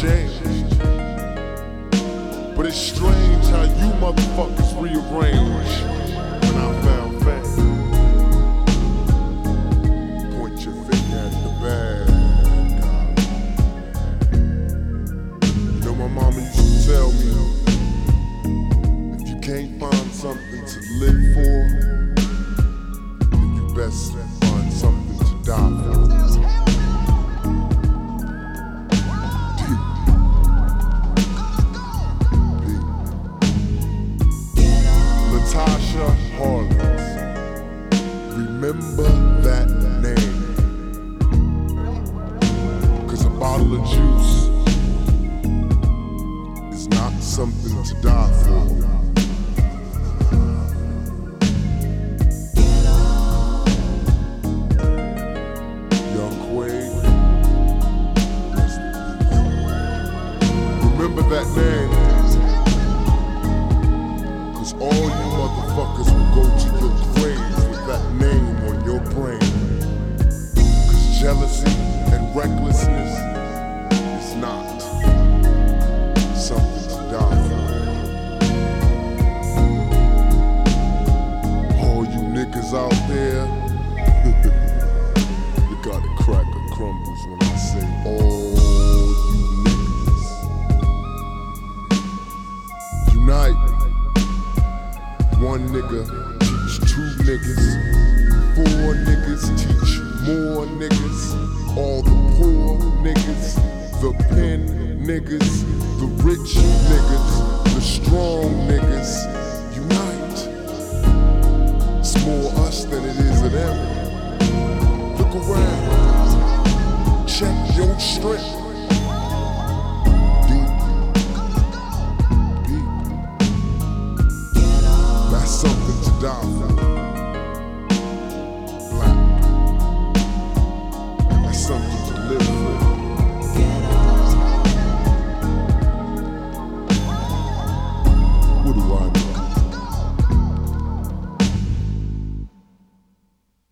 changed. But it's strange how you motherfuckers rearrange when I found fame. Point your finger at the bad guy. You know my mama used to tell me, if you can't find something to live for, then you best find something to die for. Tasha Harlins, remember that name, 'cause a bottle of juice is not something to die for. Young Quade, remember that name. All you motherfuckers will go to your grave with that name on your brain. 'Cause jealousy and recklessness is not something to die for. All you niggas out there, you gotta crack or crumbles when I say all you niggas. Unite. One nigga teach two niggas, four niggas teach more niggas, all the poor niggas, the pen niggas, the rich niggas, the strong niggas, unite. It's more us than it is of them. Look around, check your strength.